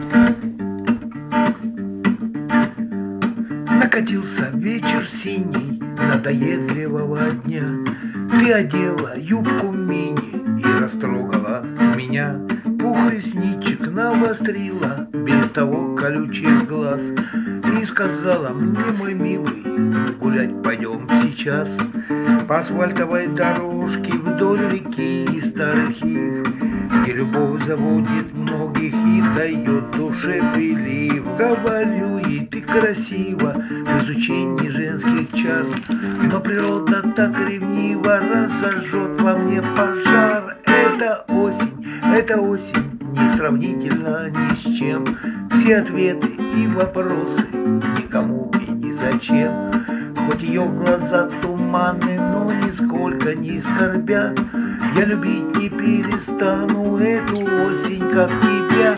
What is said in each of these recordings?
Накатился вечер синий надоедливого дня. Ты одела юбку мини и растрогала меня. Пух ресничек навострила без того колючих глаз. И сказала мне, мой милый, гулять пойдем сейчас по асфальтовой дорожке вдоль реки и старых ив, где любовь заводит многих и дает душе прилив. Говорю ей, ты красива в изучении женских чар, но природа так ревнива разожжет во мне пожар. Это осень, не сравнительно ни с чем. Все ответы и вопросы никому и ни зачем. Хоть ее глаза туманны, но нисколько не скорбят, я любить не перестану эту осень, как тебя.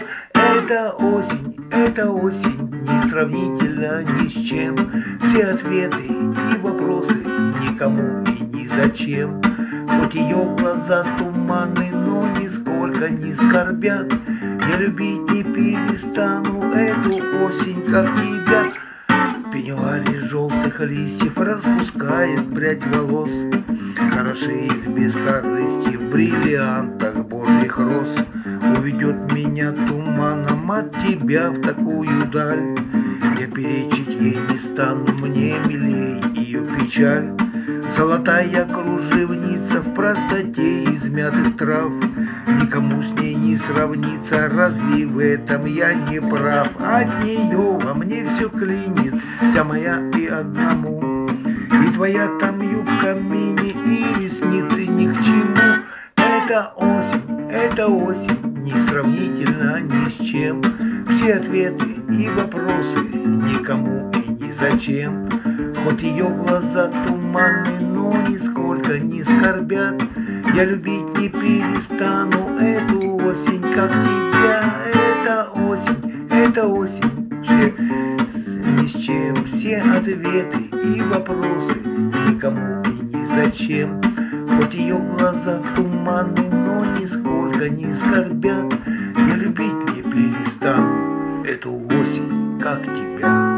Это осень, не сравнительно ни с чем. Все ответы и вопросы никому и ни зачем. Хоть ее глаза туманны, но нисколько не скорбят, я любить не перестану эту осень, как тебя. В пеньюаре желтых листьев распускает прядь волос, хорошеет без корысти в бриллиантах божьих роз. Уведет меня туманом от тебя в такую даль, я перечить ей не стану, мне милей ее печаль. Золотая кружевница в простоте измятых трав, никому с ней не сравнится, разве в этом я не прав? От нее во мне все клинит, вся моя и одному, и твоя там юбка мини, и ресницы ни к чему. Это осень, не сравнительно ни с чем. Все ответы и вопросы никому и ни зачем. Хоть ее глаза туманны, но нисколько не скорбят, я любить не перестану эту осень, как тебя. Это осень, ни с чем. Все ответы и вопросы никому и ни зачем. Хоть ее глаза туманны, но нисколько не скорбят, я любить не перестану эту осень, как тебя.